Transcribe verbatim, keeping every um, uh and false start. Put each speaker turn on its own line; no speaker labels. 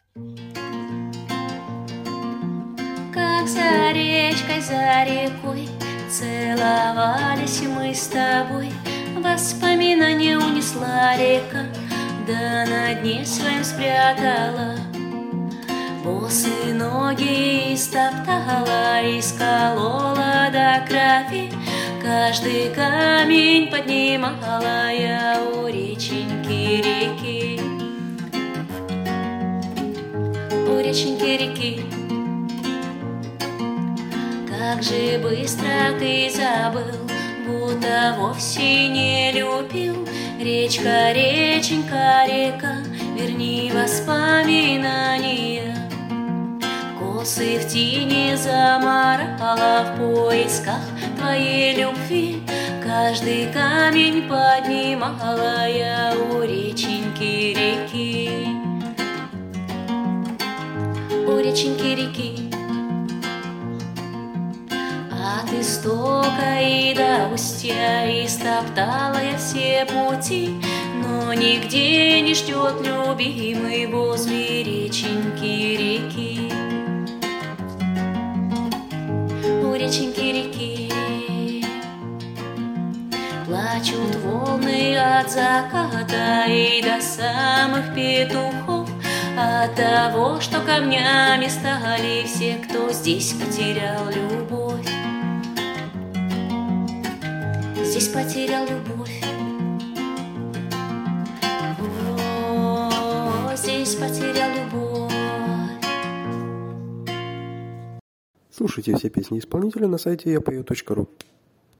Как за речкой, за рекой целовались мы с тобой. Воспоминания унесла река, да на дне своем спрятала. Босые ноги истоптала, исколола до крови. Каждый камень поднимала я у реченьки реки, у реченьки реки. Как же быстро ты забыл, будто вовсе не любил. Речка, реченька, река, верни воспоминания. Косы в тени замарала в поисках твоей любви. Каждый камень поднимала я у реченьки реки, у реченьки реки. От истока и до устья истоптала я все пути, но нигде не ждет любимый возле реченьки реки, у реченьки реки. Плачут волны от заката и до самых петухов, от того, что камнями стали все, кто здесь потерял любовь. Здесь потерял любовь. О, здесь потерял любовь.
Слушайте все песни исполнителя на сайте я пою точка ру.